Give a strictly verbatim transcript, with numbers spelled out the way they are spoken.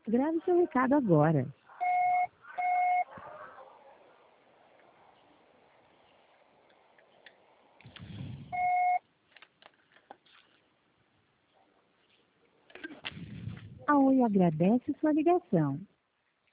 Grave seu recado agora. A Oi agradece sua ligação.